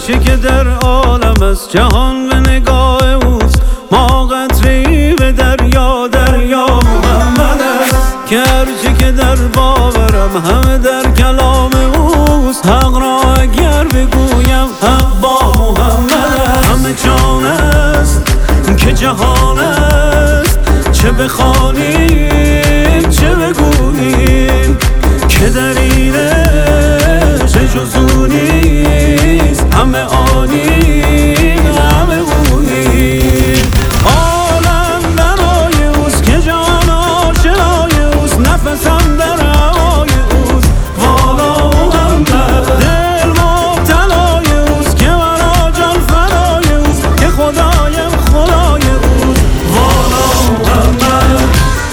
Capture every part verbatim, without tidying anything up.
گرچه که در عالم است جهان به نگاه اوست، ما قطره‌ای به دریا، دریا محمد است. گرچه که در باورم همه در کلام اوست، حق را اگر بگویم حق با محمد است. همه جان است که جهان است، چه بخوانیم چه بگوییم که در اینه چه جز او نیست، همه آنیم همه اوییم. عالم برای اوست که جان آشنای اوست، نفسم در هوای اوست والا محمد. دل مبتلای اوست که مرا جان فدای اوست، که خدایم خدای اوست والا محمد.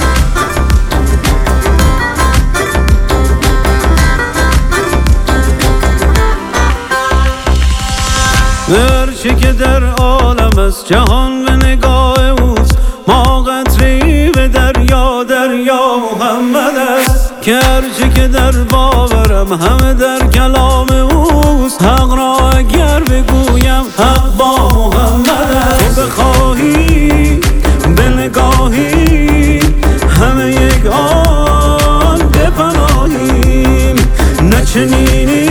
گرچه که در عالم است جهان به نگاه اوست، ما قطره‌ای به دریا، دریا محمد است. گرچه که در باورم همه در کلام اوست، حق را اگر بگویم حق با محمد است. تو بخواهی به نگاهی همه یک آن بپناهیم، نه چنینی